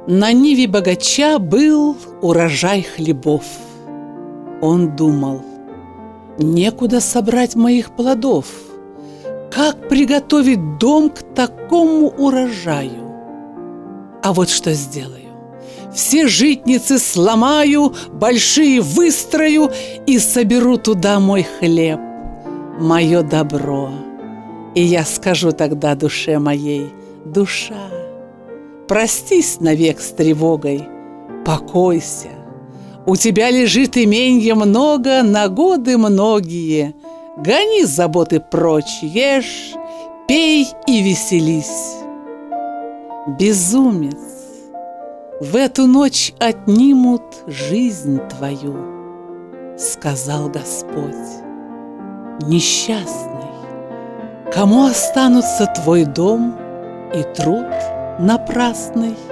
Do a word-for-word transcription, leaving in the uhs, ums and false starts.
На ниве богача был урожай хлебов. Он думал: некуда собрать моих плодов. Как приготовить дом к такому урожаю? А вот что сделаю: все житницы сломаю, большие выстрою и соберу туда мой хлеб, мое добро. И я скажу тогда душе моей: душа, простись навек с тревогой, покойся. У тебя лежит именья много на годы многие. Гони заботы прочь, ешь, пей и веселись. Безумец, в эту ночь отнимут жизнь твою, сказал Господь. Несчастный, кому останутся твой дом и труд напрасный?